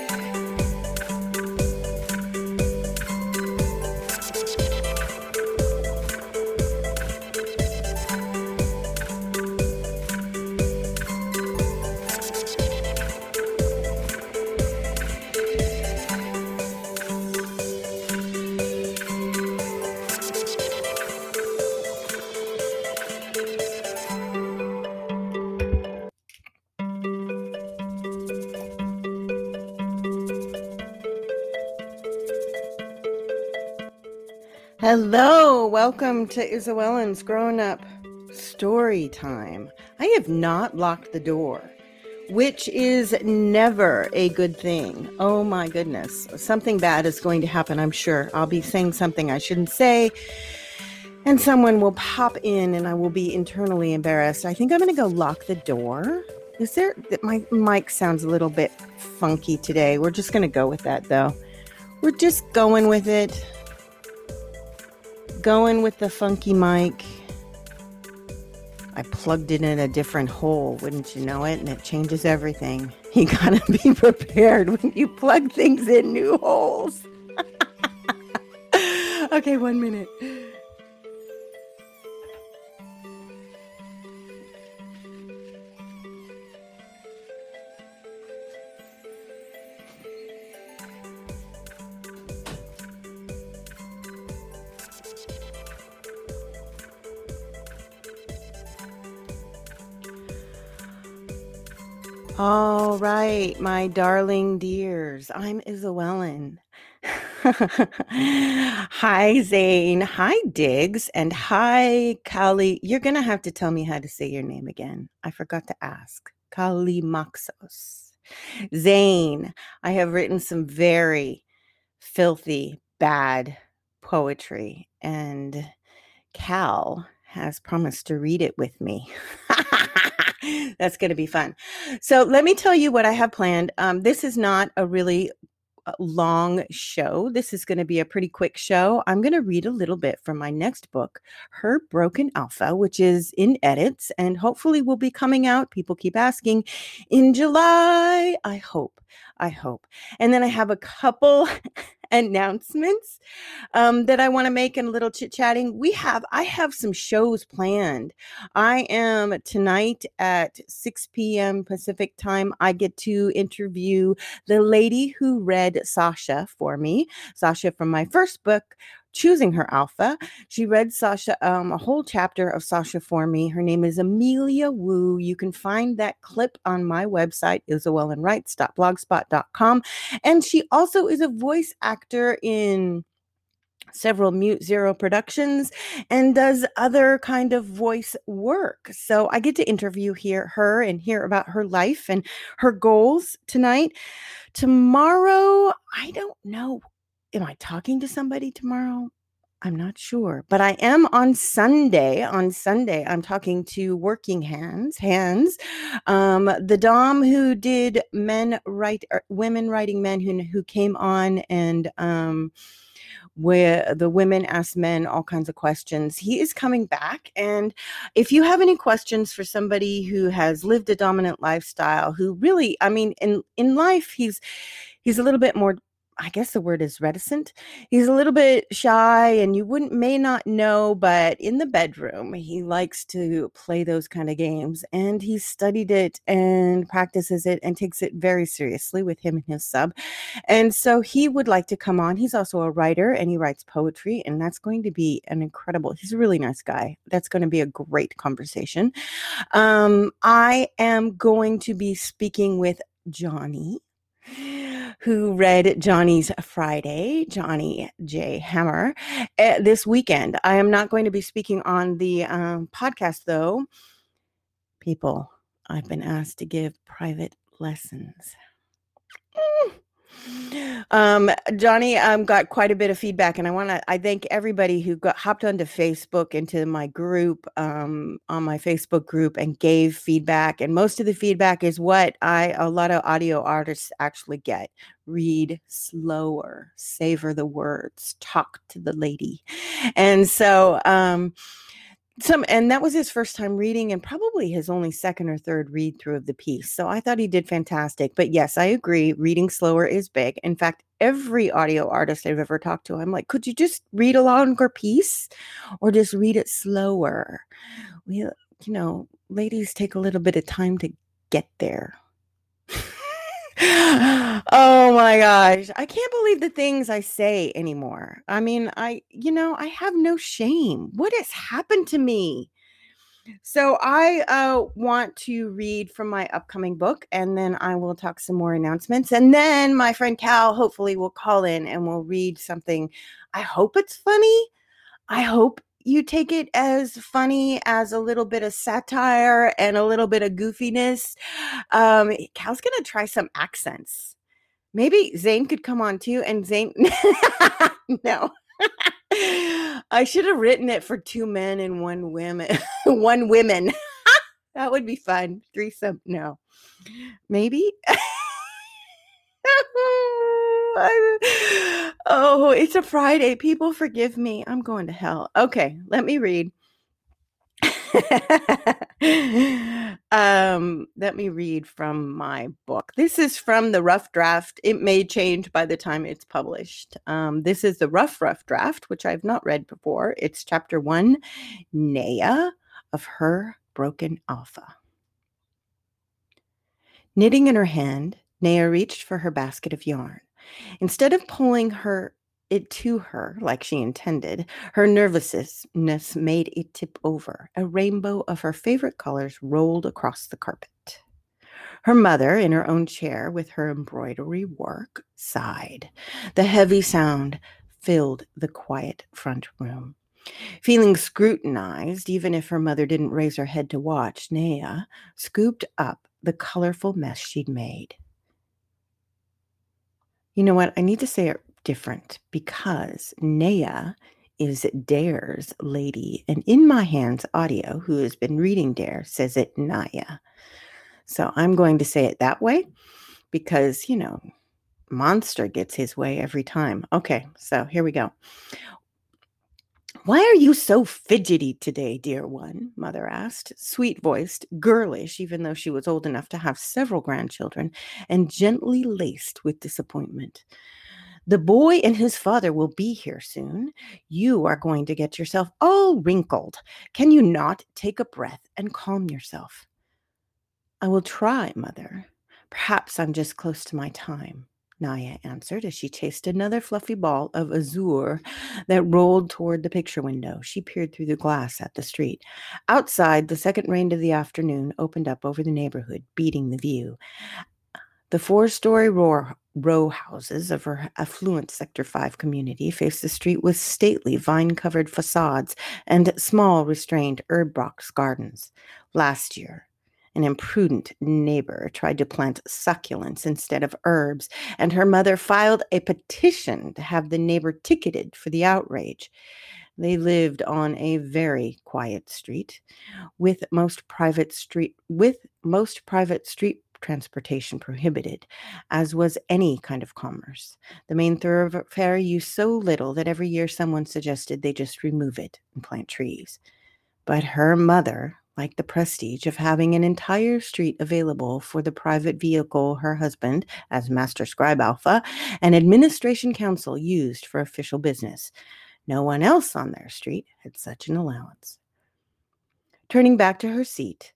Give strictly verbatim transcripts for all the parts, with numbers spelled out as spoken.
Hello, welcome to Isabellen's Grown Up Story Time. I have not locked the door, which is never a good thing. Oh my goodness. Something bad is going to happen, I'm sure. I'll be saying something I shouldn't say, and someone will pop in and I will be internally embarrassed. I think I'm going to go lock the door. Is there, my mic sounds a little bit funky today. We're just going to go with that though. We're just going with it. Going with the funky mic. I plugged it in a different hole, wouldn't you know it? And it changes everything. You gotta be prepared when you plug things in new holes. Okay, one minute. All right, my darling dears, I'm Isabellen. Hi, Zane. Hi, Diggs. And hi, Kali. You're going to have to tell me how to say your name again. I forgot to ask. Kalimaxos. Zane, I have written some very filthy, bad poetry, and Cal has promised to read it with me. That's going to be fun. So let me tell you what I have planned. Um, this is not a really long show. This is going to be a pretty quick show. I'm going to read a little bit from my next book, Her Broken Alpha, which is in edits and hopefully will be coming out. People keep asking in July. I hope. I hope. And then I have a couple announcements um, that I want to make and a little chit chatting. We have, I have some shows planned. I am tonight at six p.m. Pacific time. I get to interview the lady who read Sasha for me, Sasha from my first book, Choosing Her Alpha. She read Sasha, um, a whole chapter of Sasha for me. Her name is Amelia Wu. You can find that clip on my website, isabellen writes dot blogspot dot com. And she also is a voice actor in several Mute Zero productions and does other kind of voice work. So I get to interview here her and hear about her life and her goals tonight. Tomorrow, I don't know. Am I talking to somebody tomorrow? I'm not sure, but I am on Sunday. On Sunday, I'm talking to Working Hands, Hands, um, the Dom who did Men Write, or Women Writing Men, who who came on and um, where the women ask men all kinds of questions. He is coming back, and if you have any questions for somebody who has lived a dominant lifestyle, who really, I mean, in in life, he's he's a little bit more, I guess the word is reticent. He's a little bit shy and you wouldn't may not know, but in the bedroom, he likes to play those kind of games, and he's studied it and practices it and takes it very seriously with him and his sub. And so he would like to come on. He's also a writer and he writes poetry, and that's going to be an incredible, he's a really nice guy. That's going to be a great conversation. Um, I am going to be speaking with Johnny, who read Johnny's Friday, Johnny J. Hammer, uh, this weekend. I am not going to be speaking on the um, podcast, though. People, I've been asked to give private lessons. Mm. Um, Johnny um, got quite a bit of feedback, and I want to, I thank everybody who got hopped onto Facebook, into my group, um, on my Facebook group, and gave feedback. And most of the feedback is what I, a lot of audio artists actually get. Read slower, savor the words, talk to the lady. And so, um, Some and that was his first time reading and probably his only second or third read through of the piece. So I thought he did fantastic. But yes, I agree. Reading slower is big. In fact, every audio artist I've ever talked to, I'm like, could you just read a longer piece or just read it slower? We, you know, ladies take a little bit of time to get there. Oh my gosh. I can't believe the things I say anymore. I mean, I, you know, I have no shame. What has happened to me? So I uh, want to read from my upcoming book, and then I will talk some more announcements. And then my friend Cal hopefully will call in and we'll read something. I hope it's funny. I hope you take it as funny as a little bit of satire and a little bit of goofiness. Um, Cal's going to try some accents. Maybe Zane could come on too. And Zane, no. I should have written it for two men and one women. one women. That would be fun. Threesome. No. Maybe. Oh, it's a Friday. People forgive me. I'm going to hell. Okay, let me read. um, let me read from my book. This is from the rough draft. It may change by the time it's published. Um, this is the rough, rough draft, which I've not read before. It's chapter one, Naya of Her Broken Alpha. Knitting in her hand, Naya reached for her basket of yarn. Instead of pulling her it to her like she intended, her nervousness made it tip over. A rainbow of her favorite colors rolled across the carpet. Her mother, in her own chair with her embroidery work, sighed. The heavy sound filled the quiet front room. Feeling scrutinized, even if her mother didn't raise her head to watch, Naya scooped up the colorful mess she'd made. You know what? I need to say it different because Naya is Dare's lady. And in my hands audio, who has been reading Dare, says it Naya. So I'm going to say it that way because, you know, Monster gets his way every time. Okay, so here we go. Why are you so fidgety today, dear one? Mother asked, sweet-voiced, girlish, even though she was old enough to have several grandchildren, and gently laced with disappointment. The boy and his father will be here soon. You are going to get yourself all wrinkled. Can you not take a breath and calm yourself? I will try, Mother. Perhaps I'm just close to my time, Naya answered as she chased another fluffy ball of azure that rolled toward the picture window. She peered through the glass at the street. Outside, the second rain of the afternoon opened up over the neighborhood, beating the view. The four-story row, row houses of her affluent Sector five community faced the street with stately vine-covered facades and small, restrained herb box gardens. Last year, an imprudent neighbor tried to plant succulents instead of herbs, and her mother filed a petition to have the neighbor ticketed for the outrage. They lived on a very quiet street, with most private street with most private street transportation prohibited, as was any kind of commerce. The main thoroughfare used so little that every year someone suggested they just remove it and plant trees. But her mother liked the prestige of having an entire street available for the private vehicle her husband, as Master Scribe Alpha, and Administration Council used for official business. No one else on their street had such an allowance. Turning back to her seat,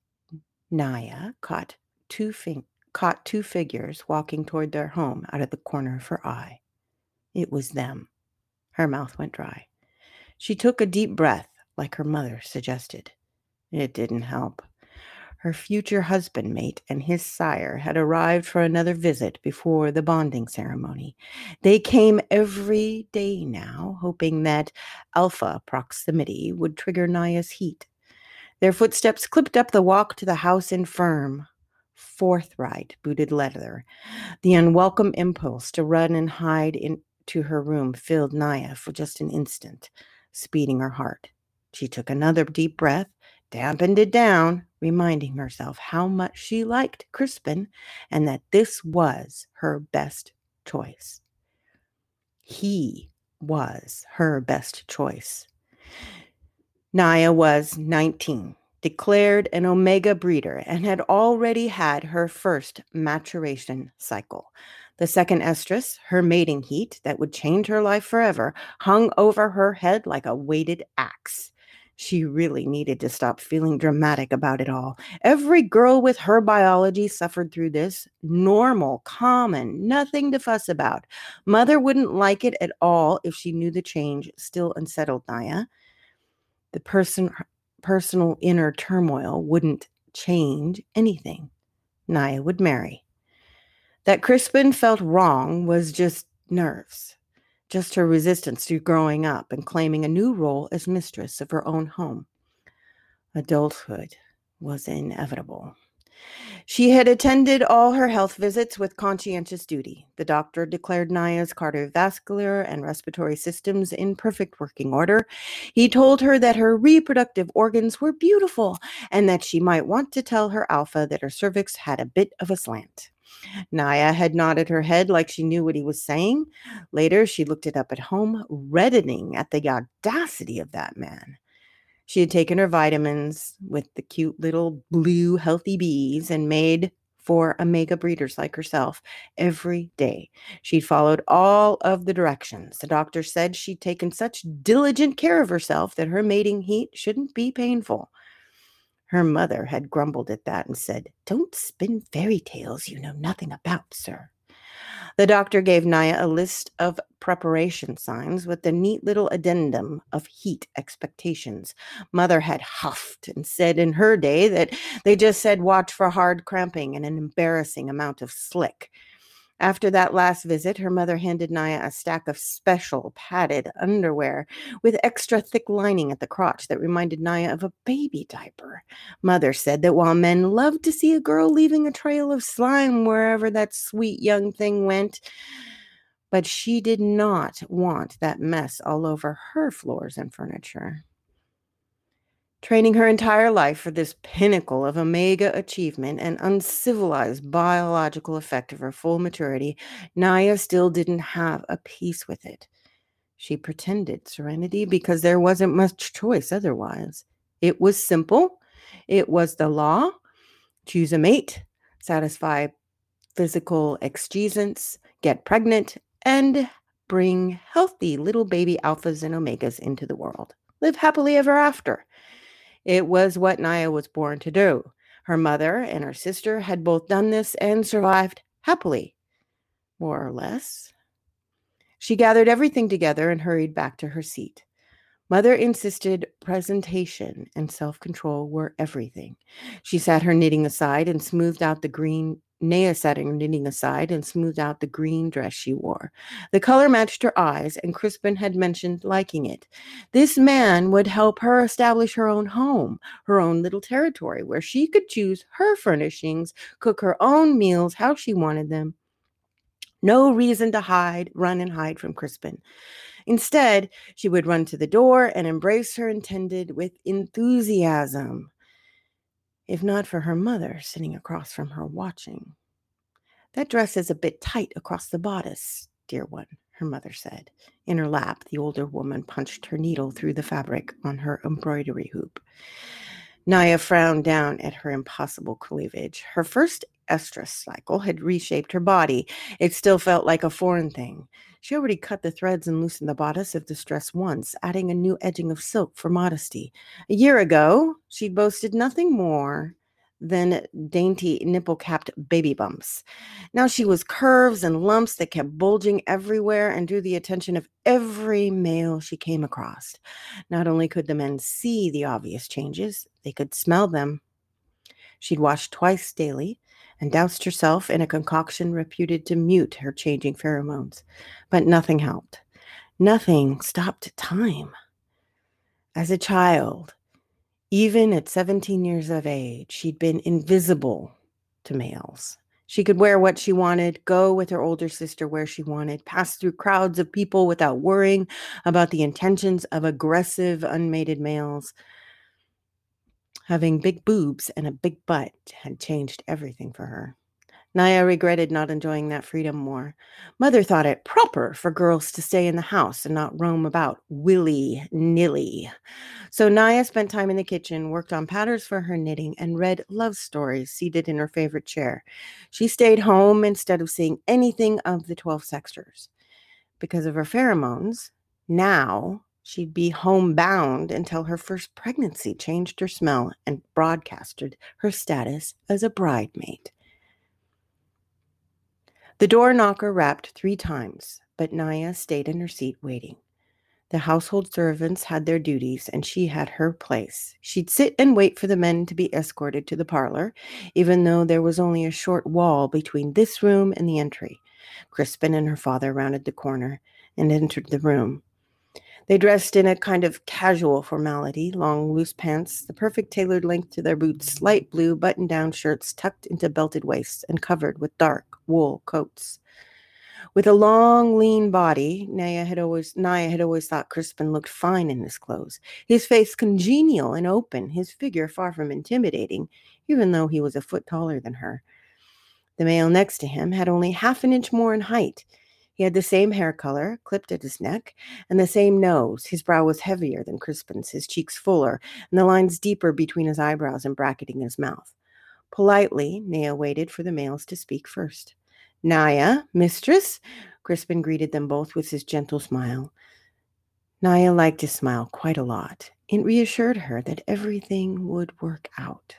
Naya caught two, fin- caught two figures walking toward their home out of the corner of her eye. It was them. Her mouth went dry. She took a deep breath, like her mother suggested. It didn't help. Her future husband mate and his sire had arrived for another visit before the bonding ceremony. They came every day now, hoping that alpha proximity would trigger Naya's heat. Their footsteps clipped up the walk to the house in firm, forthright booted leather. The unwelcome impulse to run and hide into her room filled Naya for just an instant, speeding her heart. She took another deep breath, dampened it down, reminding herself how much she liked Crispin and that this was her best choice. He was her best choice. Naya was nineteen, declared an Omega breeder, and had already had her first maturation cycle. The second estrus, her mating heat that would change her life forever, hung over her head like a weighted axe. She really needed to stop feeling dramatic about it all. Every girl with her biology suffered through this. Normal, common, nothing to fuss about. Mother wouldn't like it at all if she knew the change still unsettled Naya. The person, personal inner turmoil wouldn't change anything. Naya would marry. That Crispin felt wrong was just nerves, just her resistance to growing up and claiming a new role as mistress of her own home. Adulthood was inevitable. She had attended all her health visits with conscientious duty. The doctor declared Naya's cardiovascular and respiratory systems in perfect working order. He told her that her reproductive organs were beautiful and that she might want to tell her alpha that her cervix had a bit of a slant. Naya had nodded her head like she knew what he was saying. Later, she looked it up at home, reddening at the audacity of that man. She had taken her vitamins with the cute little blue healthy bees and made for Omega breeders like herself every day. She'd followed all of the directions. The doctor said she'd taken such diligent care of herself that her mating heat shouldn't be painful. Her mother had grumbled at that and said, "Don't spin fairy tales you know nothing about, sir." The doctor gave Naya a list of preparation signs with the neat little addendum of heat expectations. Mother had huffed and said in her day that they just said watch for hard cramping and an embarrassing amount of slick. After that last visit, her mother handed Naya a stack of special padded underwear with extra thick lining at the crotch that reminded Naya of a baby diaper. Mother said that while men loved to see a girl leaving a trail of slime wherever that sweet young thing went, but she did not want that mess all over her floors and furniture. Training her entire life for this pinnacle of Omega achievement and uncivilized biological effect of her full maturity, Naya still didn't have a peace with it. She pretended serenity because there wasn't much choice otherwise. It was simple. It was the law. Choose a mate, satisfy physical exigence, get pregnant, and bring healthy little baby alphas and omegas into the world. Live happily ever after. It was what Naya was born to do. Her mother and her sister had both done this and survived happily, more or less. She gathered everything together and hurried back to her seat. Mother insisted presentation and self-control were everything. She sat her knitting aside and smoothed out the green Naya sat her knitting aside and smoothed out the green dress she wore. The color matched her eyes, and Crispin had mentioned liking it. This man would help her establish her own home, her own little territory, where she could choose her furnishings, cook her own meals how she wanted them. No reason to hide, run and hide from Crispin. Instead, she would run to the door and embrace her intended with enthusiasm, if not for her mother sitting across from her watching. "That dress is a bit tight across the bodice, dear one," her mother said. In her lap, the older woman punched her needle through the fabric on her embroidery hoop. Naya frowned down at her impossible cleavage. Her first estrus cycle had reshaped her body. It still felt like a foreign thing. She already cut the threads and loosened the bodice of this dress once, adding a new edging of silk for modesty. A year ago, she'd boasted nothing more than dainty nipple-capped baby bumps. Now she was curves and lumps that kept bulging everywhere and drew the attention of every male she came across. Not only could the men see the obvious changes, they could smell them. She'd washed twice daily and doused herself in a concoction reputed to mute her changing pheromones. But nothing helped. Nothing stopped time. As a child, even at seventeen years of age, she'd been invisible to males. She could wear what she wanted, go with her older sister where she wanted, pass through crowds of people without worrying about the intentions of aggressive, unmated males. Having big boobs and a big butt had changed everything for her. Naya regretted not enjoying that freedom more. Mother thought it proper for girls to stay in the house and not roam about willy-nilly. So Naya spent time in the kitchen, worked on patterns for her knitting, and read love stories seated in her favorite chair. She stayed home instead of seeing anything of the twelve sexters. Because of her pheromones, now she'd be homebound until her first pregnancy changed her smell and broadcasted her status as a bridemaid. The door knocker rapped three times, but Naya stayed in her seat waiting. The household servants had their duties, and she had her place. She'd sit and wait for the men to be escorted to the parlor, even though there was only a short wall between this room and the entry. Crispin and her father rounded the corner and entered the room. They dressed in a kind of casual formality, long, loose pants, the perfect tailored length to their boots, light blue button-down shirts tucked into belted waists and covered with dark wool coats. With a long, lean body, Naya had always Naya had always thought Crispin looked fine in his clothes. His face congenial and open, his figure far from intimidating, even though he was a foot taller than her. The male next to him had only half an inch more in height. He had the same hair color, clipped at his neck, and the same nose. His brow was heavier than Crispin's, his cheeks fuller, and the lines deeper between his eyebrows and bracketing his mouth. Politely, Naya waited for the males to speak first. Naya, mistress, Crispin greeted them both with his gentle smile. Naya liked his smile quite a lot. It reassured her that everything would work out.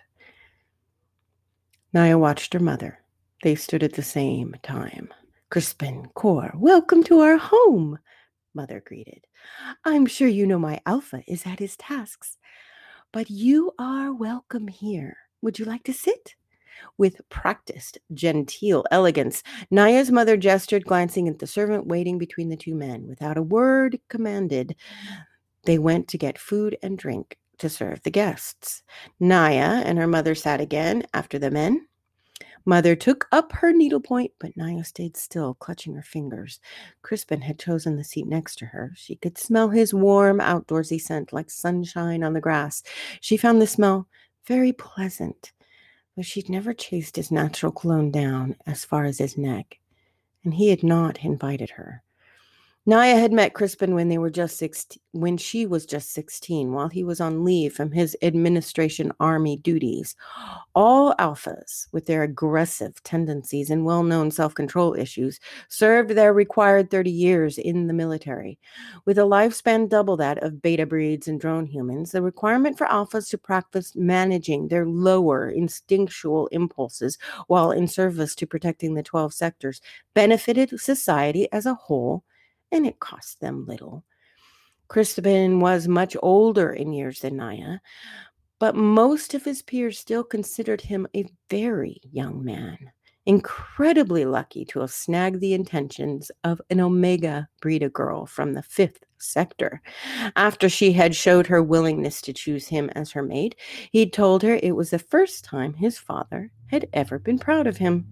Naya watched her mother. They stood at the same time. Crispin, Cor, welcome to our home, Mother greeted. I'm sure you know my Alpha is at his tasks, but you are welcome here. Would you like to sit? With practiced, genteel elegance, Naya's mother gestured, glancing at the servant waiting between the two men. Without a word commanded, they went to get food and drink to serve the guests. Naya and her mother sat again after the men. Mother took up her needlepoint, but Naya stayed still, clutching her fingers. Crispin had chosen the seat next to her. She could smell his warm, outdoorsy scent like sunshine on the grass. She found the smell very pleasant, but she'd never chased his natural cologne down as far as his neck, and he had not invited her. Naya had met Crispin when they were just sixteen, when she was just sixteen, while he was on leave from his administration army duties. All alphas, with their aggressive tendencies and well-known self-control issues, served their required thirty years in the military. With a lifespan double that of beta breeds and drone humans, the requirement for alphas to practice managing their lower instinctual impulses while in service to protecting the twelve sectors benefited society as a whole, and it cost them little. Crispin was much older in years than Naya, but most of his peers still considered him a very young man, incredibly lucky to have snagged the attentions of an Omega Brita girl from the fifth sector. After she had showed her willingness to choose him as her mate, he'd told her it was the first time his father had ever been proud of him.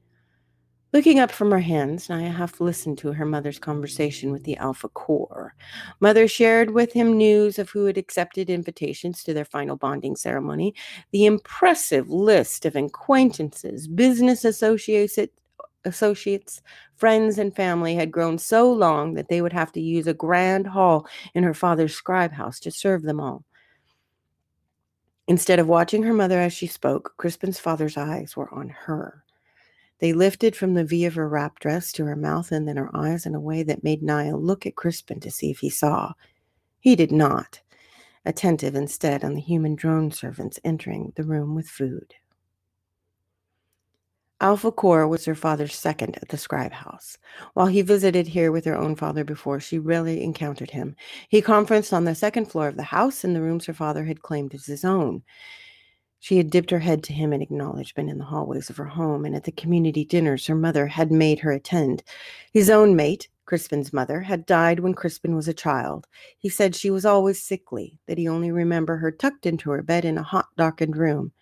Looking up from her hands, Naya half listened to her mother's conversation with the Alpha Core. Mother shared with him news of who had accepted invitations to their final bonding ceremony, the impressive list of acquaintances, business associates, associates, friends, and family had grown so long that they would have to use a grand hall in her father's scribe house to serve them all. Instead of watching her mother as she spoke, Crispin's father's eyes were on her. They lifted from the V of her wrap dress to her mouth and then her eyes in a way that made Naya look at Crispin to see if he saw. He did not, attentive instead on the human drone servants entering the room with food. Alpha Core was her father's second at the scribe house. While he visited here with her own father before, she rarely encountered him. He conferenced on the second floor of the house in the rooms her father had claimed as his own. She had dipped her head to him in acknowledgement in the hallways of her home, and at the community dinners her mother had made her attend. His own mate, Crispin's mother, had died when Crispin was a child. He said she was always sickly, that he only remembered her tucked into her bed in a hot, darkened room.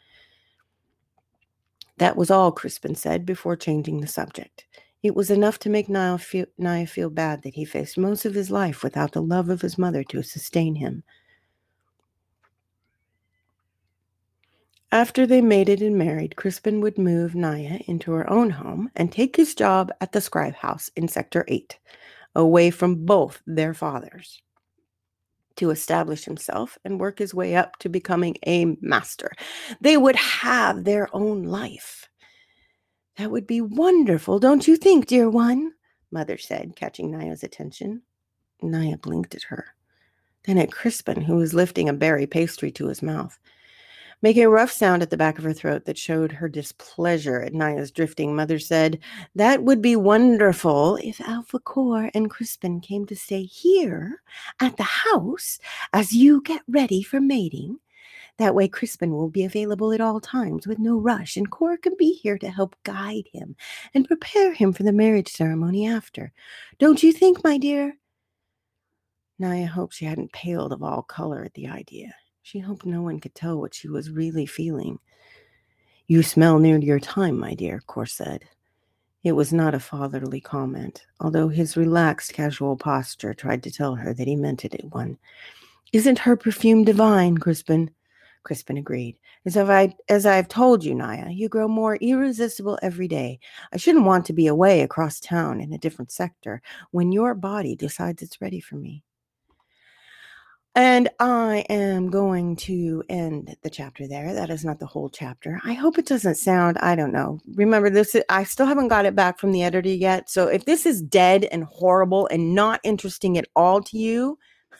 That was all, Crispin said, before changing the subject. It was enough to make Naya feel, Naya feel bad that he faced most of his life without the love of his mother to sustain him. After they mated and married, Crispin would move Naya into her own home and take his job at the scribe house in Sector eight, away from both their fathers, to establish himself and work his way up to becoming a master. They would have their own life. That would be wonderful, don't you think, dear one? Mother said, catching Naya's attention. Naya blinked at her, then at Crispin, who was lifting a berry pastry to his mouth, making a rough sound at the back of her throat that showed her displeasure at Naya's drifting. Mother said, that would be wonderful if Alpha Core and Crispin came to stay here at the house as you get ready for mating. That way Crispin will be available at all times with no rush, and Core can be here to help guide him and prepare him for the marriage ceremony after. Don't you think, my dear? Naya hoped she hadn't paled of all color at the idea. She hoped no one could tell what she was really feeling. You smell near to your time, my dear, Core said. It was not a fatherly comment, although his relaxed, casual posture tried to tell her that he meant it at one. Isn't her perfume divine, Crispin? Crispin agreed. As, I, as I've told you, Naya, you grow more irresistible every day. I shouldn't want to be away across town in a different sector when your body decides it's ready for me. And I am going to end the chapter there. That is not the whole chapter. I hope it doesn't sound, I don't know. Remember, this. I still haven't got it back from the editor yet. So if this is dead and horrible and not interesting at all to you,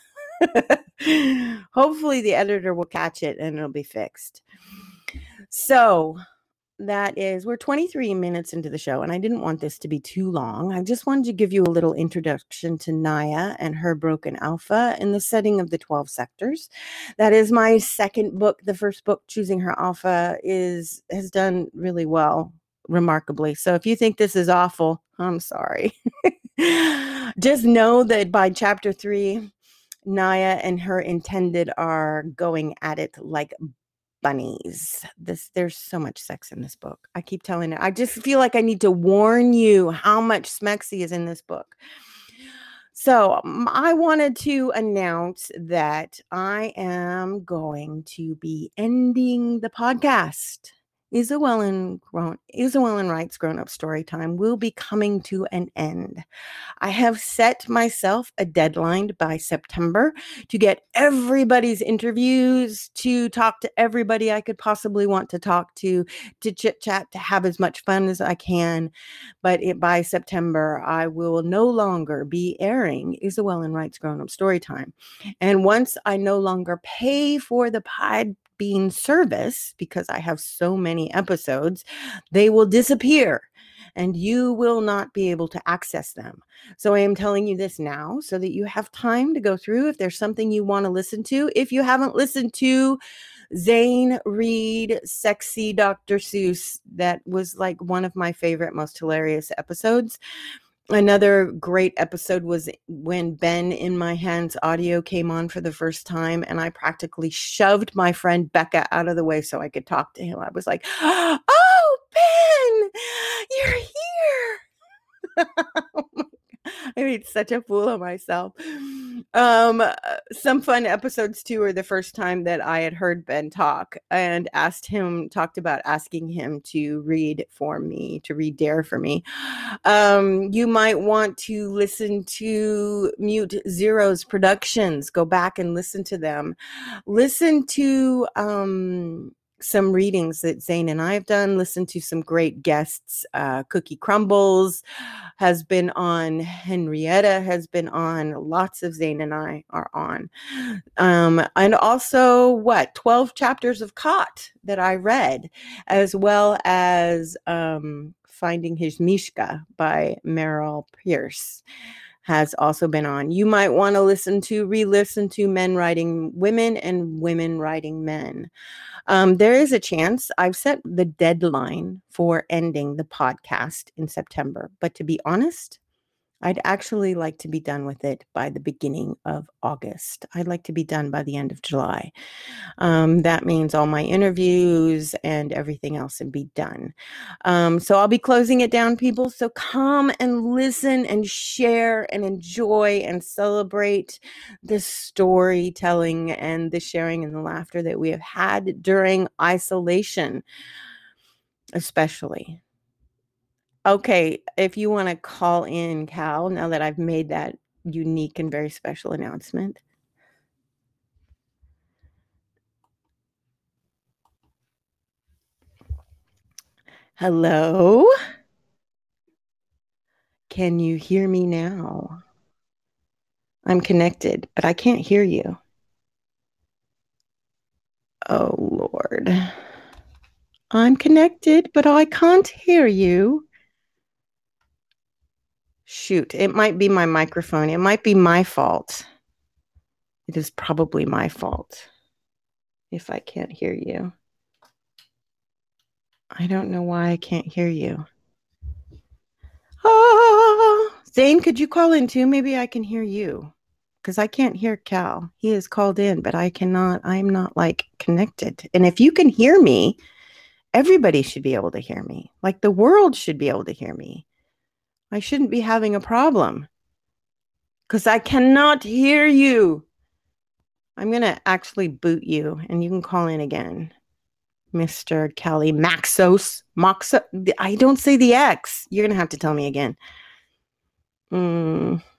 hopefully the editor will catch it and it'll be fixed. So that is, we're twenty-three minutes into the show, and I didn't want this to be too long. I just wanted to give you a little introduction to Naya and her broken alpha in the setting of the twelve sectors. That is my second book. The first book, Choosing Her Alpha, is has done really well, remarkably. So if you think this is awful, I'm sorry. Just know that by chapter three, Naya and her intended are going at it like bunnies. This there's so much sex in this book. I keep telling it. I just feel like I need to warn you how much smexy is in this book. So um, I wanted to announce that I am going to be ending the podcast. Isabel grown Isabel Wright's Grown Up Story Time will be coming to an end. I have set myself a deadline by September to get everybody's interviews, to talk to everybody I could possibly want to talk to, to chit chat, to have as much fun as I can. But it, by September, I will no longer be airing Isabel Wright's Grown Up Story Time. And once I no longer pay for the pod being service, because I have so many episodes, they will disappear and you will not be able to access them. So I am telling you this now so that you have time to go through if there's something you want to listen to. If you haven't listened to Zane Reed, Sexy Doctor Seuss, that was like one of my favorite, most hilarious episodes. Another great episode was when Ben in My Hands audio came on for the first time, and I practically shoved my friend Becca out of the way so I could talk to him. I was like, oh, Ben, you're here. Oh my God. I made such a fool of myself. Um, some fun episodes too are the first time that I had heard Ben talk and asked him, talked about asking him to read for me, to read Dare for me. Um, you might want to listen to Mute Zero's productions. Go back and listen to them. Listen to um, some readings that Zane and I have done. Listen to some great guests. Uh, Cookie Crumbles has been on. Henrietta has been on. Lots of Zane and I are on. Um, and also, what, twelve chapters of Caught that I read, as well as um, Finding His Mishka by Meryl Pierce has also been on. You might want to listen to, re-listen to Men Writing Women and Women Writing Men. Um, there is a chance I've set the deadline for ending the podcast in September. But to be honest, I'd actually like to be done with it by the beginning of August. I'd like to be done by the end of July. Um, that means all my interviews and everything else would be done. Um, so I'll be closing it down, people. So come and listen and share and enjoy and celebrate the storytelling and the sharing and the laughter that we have had during isolation, especially. Okay, if you want to call in, Cal, now that I've made that unique and very special announcement. Hello? Can you hear me now? I'm connected, but I can't hear you. Oh, Lord. I'm connected, but I can't hear you. Shoot, it might be my microphone. It might be my fault. It is probably my fault if I can't hear you. I don't know why I can't hear you. Ah, Zane, could you call in too? Maybe I can hear you because I can't hear Cal. He has called in, but I cannot. I'm not like connected. And if you can hear me, everybody should be able to hear me. Like the world should be able to hear me. I shouldn't be having a problem because I cannot hear you. I'm going to actually boot you and you can call in again. Mister Kelly Maxos. Moxa. I don't say the X. You're going to have to tell me again. Mm.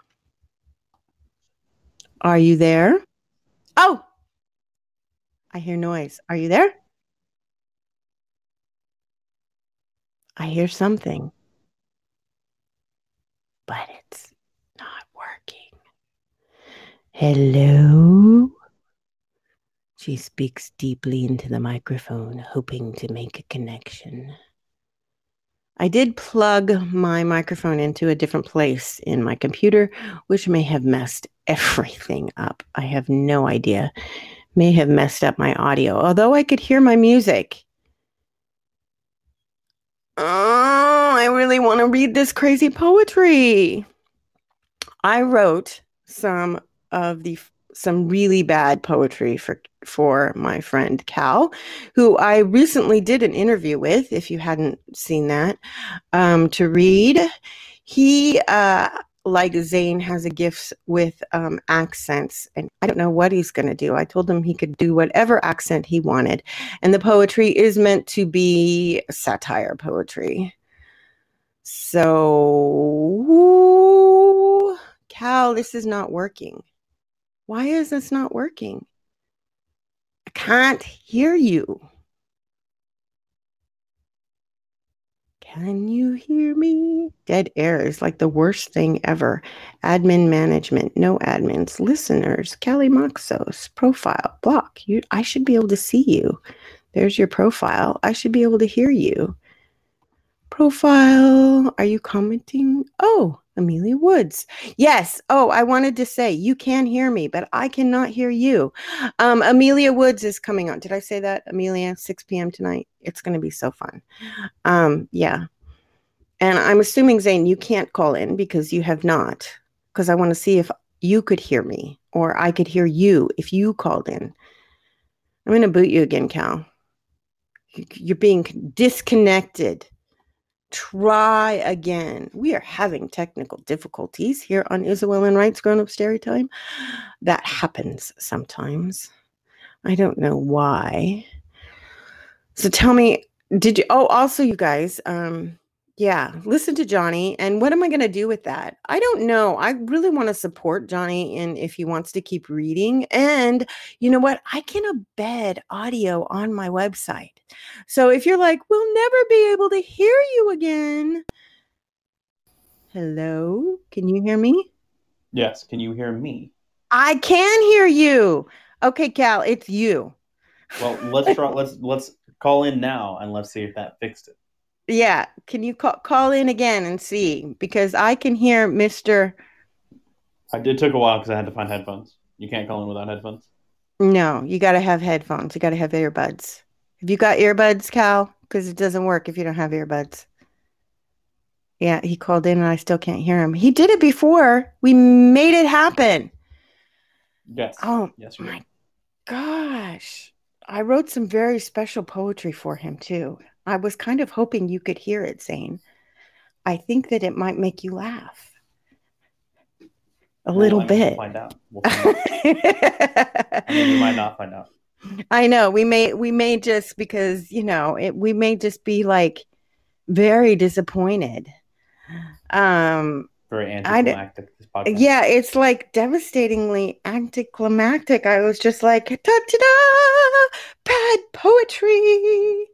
Are you there? Oh, I hear noise. Are you there? I hear something, but it's not working. Hello? She speaks deeply into the microphone, hoping to make a connection. I did plug my microphone into a different place in my computer, which may have messed everything up. I have no idea. May have messed up my audio, although I could hear my music. Oh, I really want to read this crazy poetry. I wrote some of the some really bad poetry for for my friend Cal, who I recently did an interview with, if you hadn't seen that, um, to read. He, uh, like Zane, has a gift with um, accents, and I don't know what he's going to do. I told him he could do whatever accent he wanted, and the poetry is meant to be satire poetry. So, Cal, this is not working. Why is this not working? I can't hear you. Can you hear me? Dead air is like the worst thing ever. Admin management, no admins, listeners, Callie Moxos, profile, block. You, I should be able to see you. There's your profile. I should be able to hear you. Profile. Are you commenting? Oh, Amelia Woods. Yes. Oh, I wanted to say you can hear me, but I cannot hear you. Um, Amelia Woods is coming on. Did I say that? Amelia, six p.m. tonight. It's going to be so fun. Um, yeah. And I'm assuming, Zane, you can't call in because you have not, because I want to see if you could hear me or I could hear you if you called in. I'm going to boot you again, Cal. You're being disconnected. Try again. We are having technical difficulties here on Isabel and Wright's Grown Up Story Time. That happens sometimes. I don't know why. So tell me, did you? Oh, also, you guys, um, yeah, listen to Johnny. And what am I going to do with that? I don't know. I really want to support Johnny in if he wants to keep reading. And you know what? I can embed audio on my website. So if you're like, we'll never be able to hear you again. Hello? Can you hear me? Yes. Can you hear me? I can hear you. Okay, Cal, it's you. Well, let's try. Let's let's call in now and let's see if that fixed it. Yeah, can you call call in again and see? Because I can hear Mister I did took a while because I had to find headphones. You can't call in without headphones. No, you got to have headphones. You got to have earbuds. Have you got earbuds, Cal? Because it doesn't work if you don't have earbuds. Yeah, he called in and I still can't hear him. He did it before. We made it happen. Yes. Oh Yes, we my did. gosh. I wrote some very special poetry for him too. I was kind of hoping you could hear it, Zane. I think that it might make you laugh a Well, little I mean, we'll bit. find out. We'll find out. I mean, we might not find out. I know we may we may just because you know it we may just be like very disappointed. Um, Very I anticlimactic, this podcast. yeah, it's like devastatingly anticlimactic. I was just like da da da, bad poetry.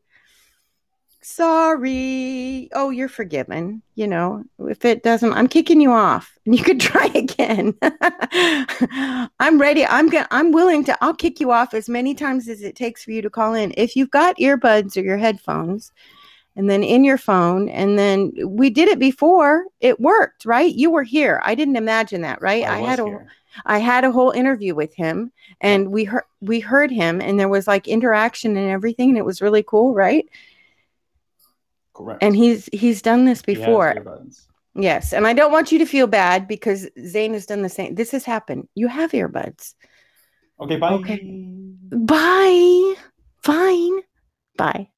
Sorry. Oh, you're forgiven. You know, if it doesn't, I'm kicking you off, and you could try again. I'm ready. I'm gonna. I'm willing to. I'll kick you off as many times as it takes for you to call in. If you've got earbuds or your headphones, and then in your phone, and then we did it before. It worked, right? You were here. I didn't imagine that, right? I I was had a. here. I had a whole interview with him, and Yeah. we heard we heard him, and there was like interaction and everything, and it was really cool, right? Correct. And he's he's done this He has before. earbuds. Yes, and I don't want you to feel bad because Zane has done the same. This has happened. You have earbuds. Okay, bye. Okay. Bye. Fine. Bye.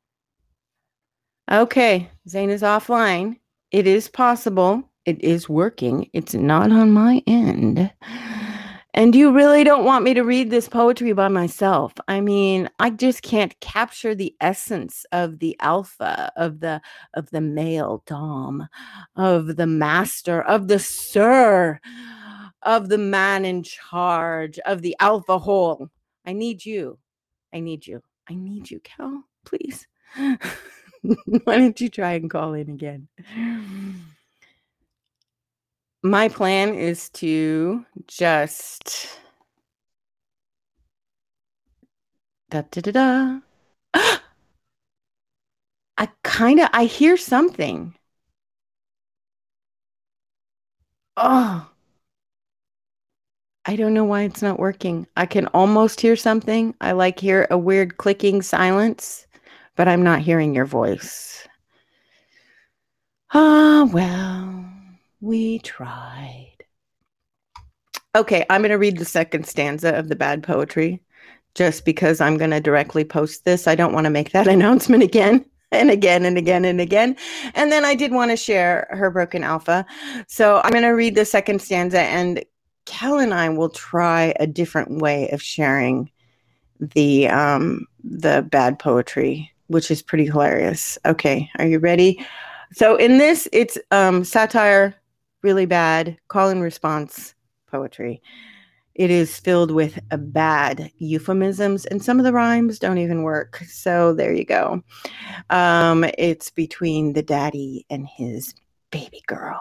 Okay, Zane is offline. It is possible. It is working. It's not on my end. And you really don't want me to read this poetry by myself. I mean, I just can't capture the essence of the alpha, of the of the male dom, of the master, of the sir, of the man in charge, of the alpha whole. I need you. I need you. I need you, Cal. Please. Why don't you try and call in again? My plan is to just da da da da. I kind of I hear something. Oh, I don't know why it's not working. I can almost hear something. I like hear a weird clicking silence, but I'm not hearing your voice. Ah, well, we tried. Okay, I'm going to read the second stanza of the bad poetry just because I'm going to directly post this. I don't want to make that announcement again and again and again and again. And then I did want to share her broken alpha. So I'm going to read the second stanza, and Cal and I will try a different way of sharing the um the bad poetry, which is pretty hilarious. Okay, are you ready? So in this, it's um satire, really bad, call and response poetry. It is filled with uh, bad euphemisms, and some of the rhymes don't even work. So there you go. Um, it's between the daddy and his baby girl.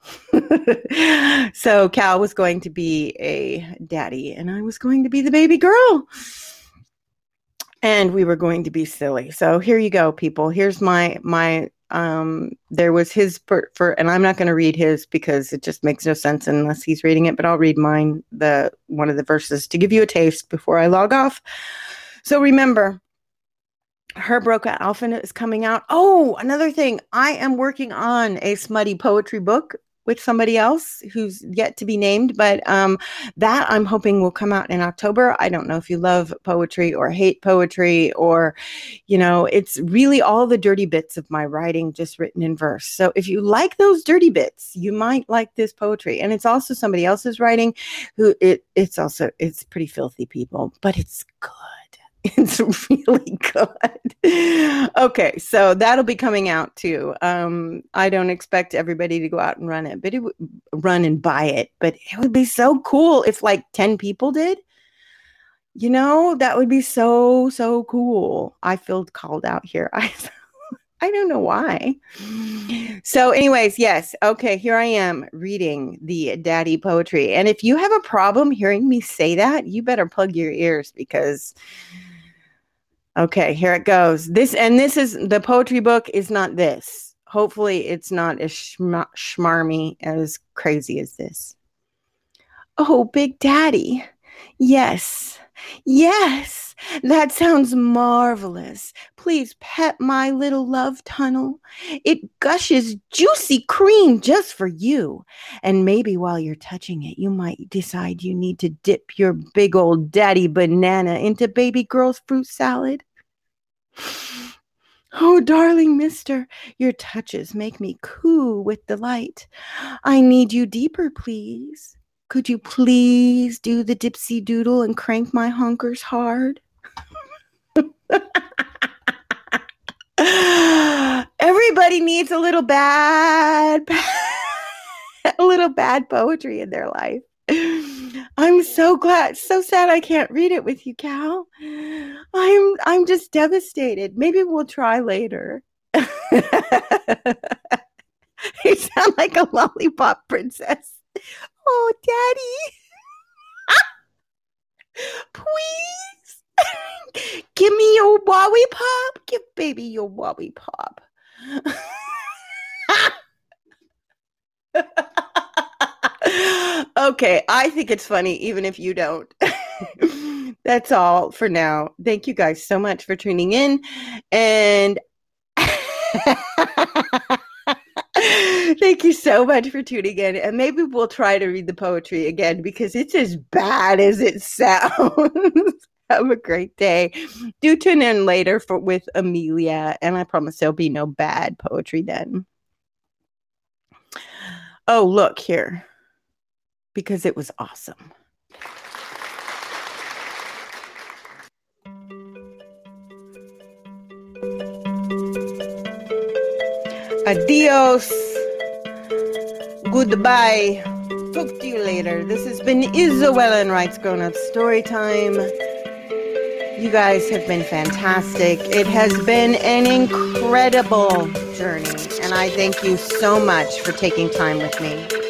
So Cal was going to be a daddy, and I was going to be the baby girl. And we were going to be silly. So here you go, people. Here's my my um there was his for, for and I'm not going to read his because it just makes no sense unless he's reading it, but I'll read mine, the one of the verses to give you a taste before I log off. So remember, her broken alpha is coming out. Oh, another thing. I am working on a smutty poetry book with somebody else who's yet to be named, but um, that I'm hoping will come out in October. I don't know if you love poetry or hate poetry, or, you know, it's really all the dirty bits of my writing just written in verse. So if you like those dirty bits, you might like this poetry. And it's also somebody else's writing who it it's also, it's pretty filthy, people, but it's good. It's really good. Okay, so that'll be coming out too. Um, I don't expect everybody to go out and run it, but it would run and buy it. But it would be so cool if like ten people did. You know, that would be so, so cool. I feel called out here. I I don't know why. So, anyways, yes. Okay, here I am reading the daddy poetry. And if you have a problem hearing me say that, you better plug your ears because okay, here it goes. This and this is the poetry book is not this. Hopefully, it's not as schma- schmarmy as crazy as this. Oh, Big Daddy. Yes, Yes, that sounds marvelous. Please pet my little love tunnel. It gushes juicy cream just for you. And maybe while you're touching it, you might decide you need to dip your big old daddy banana into baby girl's fruit salad. Oh, darling mister, your touches make me coo with delight. I need you deeper, please. Could you please do the dipsy doodle and crank my honkers hard? Everybody needs a little bad, a little bad poetry in their life. I'm so glad, so sad I can't read it with you, Cal. I'm I'm just devastated. Maybe we'll try later. You sound like a lollipop princess. Oh, Daddy. Please. Give me your Wowie Pop. Give baby your Wowie Pop. Okay, I think it's funny, even if you don't. That's all for now. Thank you guys so much for tuning in. And thank you so much for tuning in. And maybe we'll try to read the poetry again because it's as bad as it sounds. Have a great day. Do tune in later for with Amelia, and I promise there'll be no bad poetry then. Oh, look here. Because it was awesome. Adios. Goodbye. Talk to you later. This has been Isabella and Wright's Grown Up Story Time. You guys have been fantastic. It has been an incredible journey, and I thank you so much for taking time with me.